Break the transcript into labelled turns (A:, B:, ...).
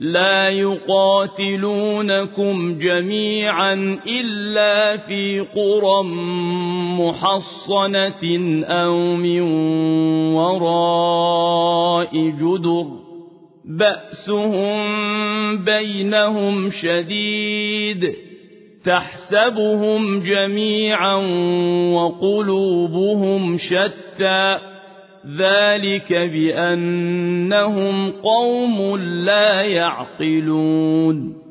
A: لا يقاتلونكم جميعا إلا في قرى محصنة أو من وراء جدر بأسهم بينهم شديد تحسبهم جميعا وقلوبهم شتى ذلك بأنهم قوم لا يعقلون